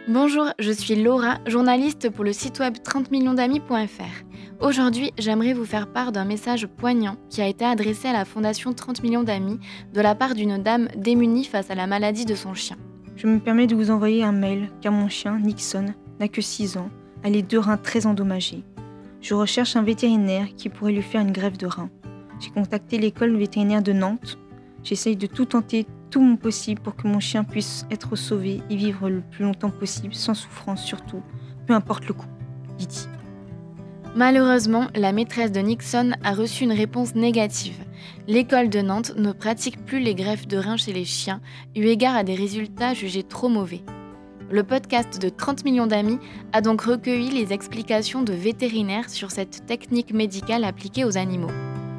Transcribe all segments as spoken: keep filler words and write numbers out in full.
Bonjour, je suis Laura, journaliste pour le site web trente millions d'amis point f r. Aujourd'hui, j'aimerais vous faire part d'un message poignant qui a été adressé à la Fondation trente millions d'amis de la part d'une dame démunie face à la maladie de son chien. Je me permets de vous envoyer un mail car mon chien, Nixon, n'a que six ans, a les deux reins très endommagés. Je recherche un vétérinaire qui pourrait lui faire une greffe de rein. J'ai contacté l'école vétérinaire de Nantes. J'essaye de tout tenter, tout mon possible pour que mon chien puisse être sauvé et vivre le plus longtemps possible, sans souffrance surtout, peu importe le coût. Lydie. Malheureusement, la maîtresse de Nixon a reçu une réponse négative. L'école de Nantes ne pratique plus les greffes de reins chez les chiens, eu égard à des résultats jugés trop mauvais. Le podcast de trente millions d'amis a donc recueilli les explications de vétérinaires sur cette technique médicale appliquée aux animaux.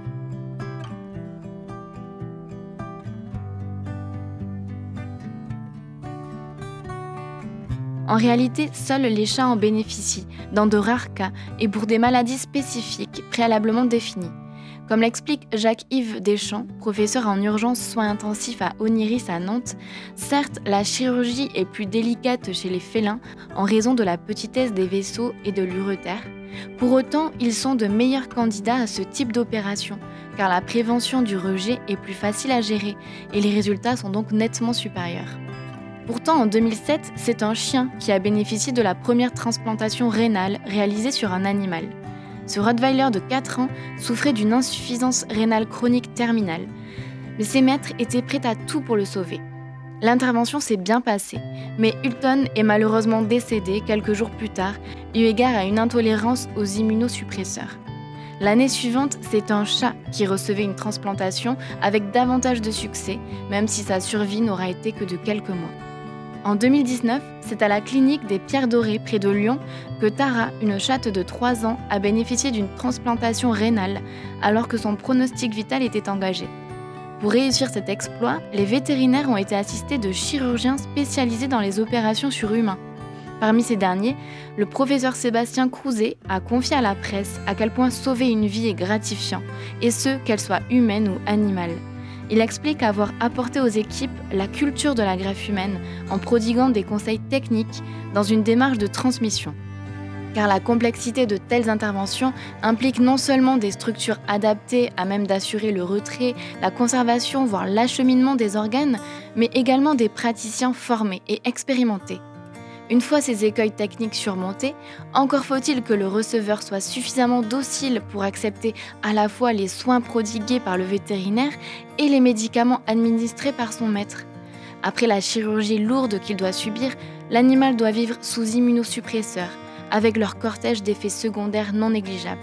En réalité, seuls les chats en bénéficient, dans de rares cas et pour des maladies spécifiques préalablement définies. Comme l'explique Jacques-Yves Deschamps, professeur en urgence soins intensifs à Oniris à Nantes, certes, la chirurgie est plus délicate chez les félins en raison de la petitesse des vaisseaux et de l'urétère. Pour autant, ils sont de meilleurs candidats à ce type d'opération, car la prévention du rejet est plus facile à gérer et les résultats sont donc nettement supérieurs. Pourtant, en deux mille sept, c'est un chien qui a bénéficié de la première transplantation rénale réalisée sur un animal. Ce Rottweiler de quatre ans souffrait d'une insuffisance rénale chronique terminale, mais ses maîtres étaient prêts à tout pour le sauver. L'intervention s'est bien passée, mais Hulton est malheureusement décédé quelques jours plus tard, eu égard à une intolérance aux immunosuppresseurs. L'année suivante, c'est un chat qui recevait une transplantation avec davantage de succès, même si sa survie n'aura été que de quelques mois. En deux mille dix-neuf, c'est à la clinique des Pierres Dorées près de Lyon que Tara, une chatte de trois ans, a bénéficié d'une transplantation rénale alors que son pronostic vital était engagé. Pour réussir cet exploit, les vétérinaires ont été assistés de chirurgiens spécialisés dans les opérations sur humains. Parmi ces derniers, le professeur Sébastien Crouzet a confié à la presse à quel point sauver une vie est gratifiant, et ce, qu'elle soit humaine ou animale. Il explique avoir apporté aux équipes la culture de la greffe humaine en prodiguant des conseils techniques dans une démarche de transmission. Car la complexité de telles interventions implique non seulement des structures adaptées à même d'assurer le retrait, la conservation, voire l'acheminement des organes, mais également des praticiens formés et expérimentés. Une fois ces écueils techniques surmontés, encore faut-il que le receveur soit suffisamment docile pour accepter à la fois les soins prodigués par le vétérinaire et les médicaments administrés par son maître. Après la chirurgie lourde qu'il doit subir, l'animal doit vivre sous immunosuppresseurs, avec leur cortège d'effets secondaires non négligeables.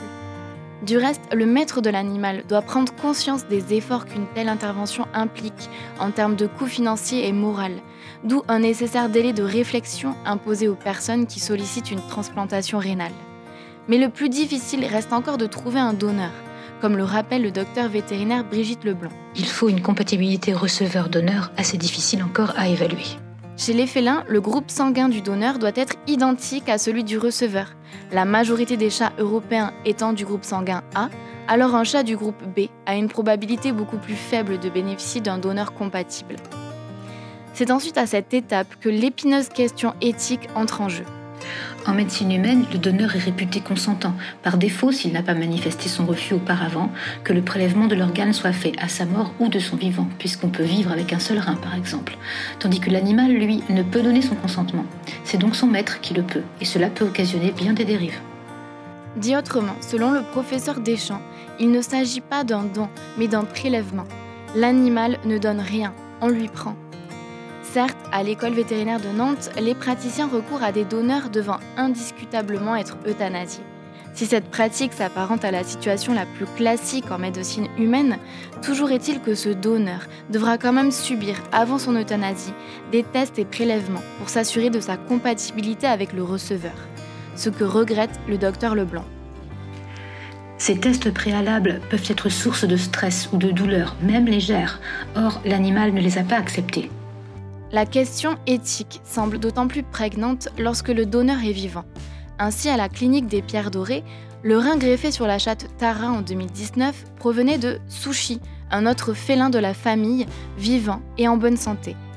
Du reste, le maître de l'animal doit prendre conscience des efforts qu'une telle intervention implique en termes de coûts financiers et moral, d'où un nécessaire délai de réflexion imposé aux personnes qui sollicitent une transplantation rénale. Mais le plus difficile reste encore de trouver un donneur, comme le rappelle le docteur vétérinaire Brigitte Leblanc. Il faut une compatibilité receveur-donneur assez difficile encore à évaluer. Chez les félins, le groupe sanguin du donneur doit être identique à celui du receveur. La majorité des chats européens étant du groupe sanguin A, alors un chat du groupe B a une probabilité beaucoup plus faible de bénéficier d'un donneur compatible. C'est ensuite à cette étape que l'épineuse question éthique entre en jeu. En médecine humaine, le donneur est réputé consentant, par défaut s'il n'a pas manifesté son refus auparavant, que le prélèvement de l'organe soit fait à sa mort ou de son vivant, puisqu'on peut vivre avec un seul rein par exemple. Tandis que l'animal, lui, ne peut donner son consentement. C'est donc son maître qui le peut, et cela peut occasionner bien des dérives. Dit autrement, selon le professeur Deschamps, il ne s'agit pas d'un don, mais d'un prélèvement. L'animal ne donne rien, on lui prend. Certes, à l'école vétérinaire de Nantes, les praticiens recourent à des donneurs devant indiscutablement être euthanasiés. Si cette pratique s'apparente à la situation la plus classique en médecine humaine, toujours est-il que ce donneur devra quand même subir, avant son euthanasie, des tests et prélèvements pour s'assurer de sa compatibilité avec le receveur. Ce que regrette le docteur Leblanc. Ces tests préalables peuvent être source de stress ou de douleur, même légères. Or, l'animal ne les a pas acceptés. La question éthique semble d'autant plus prégnante lorsque le donneur est vivant. Ainsi, à la clinique des Pierres Dorées, le rein greffé sur la chatte Tara en deux mille dix-neuf provenait de Sushi, un autre félin de la famille, vivant et en bonne santé.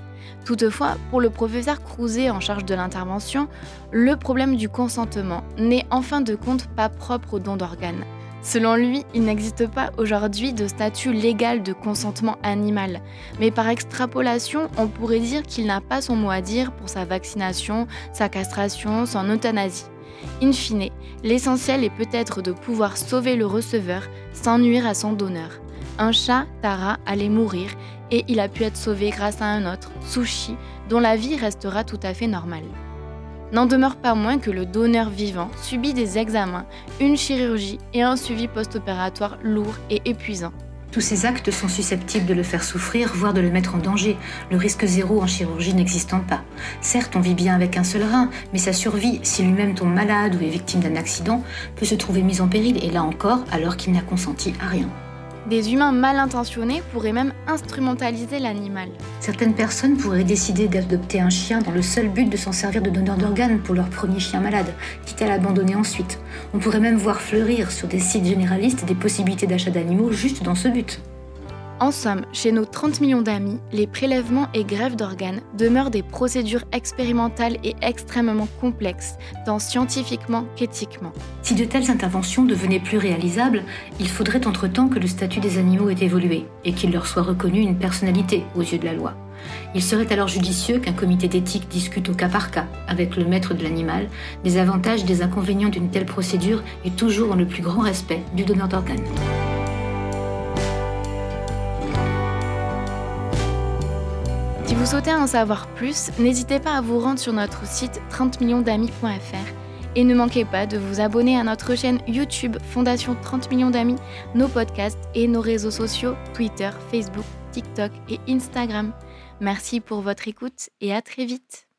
Toutefois, pour le professeur Crouzet en charge de l'intervention, le problème du consentement n'est en fin de compte pas propre au don d'organes. Selon lui, il n'existe pas aujourd'hui de statut légal de consentement animal, mais par extrapolation, on pourrait dire qu'il n'a pas son mot à dire pour sa vaccination, sa castration, son euthanasie. In fine, l'essentiel est peut-être de pouvoir sauver le receveur sans nuire à son donneur. Un chat, Tara, allait mourir et il a pu être sauvé grâce à un autre, Sushi, dont la vie restera tout à fait normale. N'en demeure pas moins que le donneur vivant subit des examens, une chirurgie et un suivi post-opératoire lourd et épuisant. Tous ces actes sont susceptibles de le faire souffrir, voire de le mettre en danger, le risque zéro en chirurgie n'existant pas. Certes, on vit bien avec un seul rein, mais sa survie, si lui-même tombe malade ou est victime d'un accident, peut se trouver mise en péril, et là encore, alors qu'il n'a consenti à rien. Des humains mal intentionnés pourraient même instrumentaliser l'animal. Certaines personnes pourraient décider d'adopter un chien dans le seul but de s'en servir de donneur d'organes pour leur premier chien malade, quitte à l'abandonner ensuite. On pourrait même voir fleurir sur des sites généralistes des possibilités d'achat d'animaux juste dans ce but. En somme, chez nos trente millions d'amis, les prélèvements et greffes d'organes demeurent des procédures expérimentales et extrêmement complexes, tant scientifiquement qu'éthiquement. Si de telles interventions devenaient plus réalisables, il faudrait entre-temps que le statut des animaux ait évolué et qu'il leur soit reconnu une personnalité aux yeux de la loi. Il serait alors judicieux qu'un comité d'éthique discute au cas par cas, avec le maître de l'animal, des avantages et des inconvénients d'une telle procédure et toujours dans le plus grand respect du donneur d'organes. Si vous souhaitez en savoir plus, n'hésitez pas à vous rendre sur notre site trente millions d'amis point f r et ne manquez pas de vous abonner à notre chaîne YouTube Fondation trente millions d'amis, nos podcasts et nos réseaux sociaux Twitter, Facebook, TikTok et Instagram. Merci pour votre écoute et à très vite.